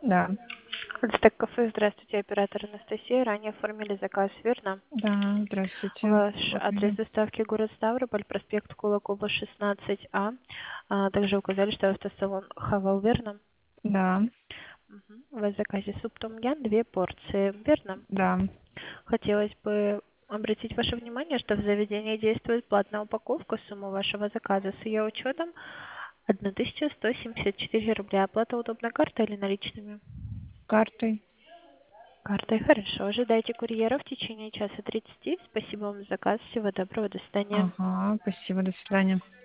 Да, Альтек кафе, здравствуйте, оператор Анастасия. Ранее оформили заказ, верно? да, здравствуйте. Ваш Вот адрес меня. доставки город Ставрополь, проспект Кулакова, 16А. Также указали, что автосалон Хавал, верно? Да, Мгм. У вас в заказе суп том-ям, 2 порции, верно? да. Хотелось бы обратить ваше внимание, что в заведении действует платная упаковка. Сумма вашего заказа с ее учетом 1174 рубля. Оплата удобной картой или наличными? Картой. Картой, хорошо. Ожидайте курьера в течение часа 30. Спасибо вам за заказ. Всего доброго. До свидания. Ага, спасибо, до свидания.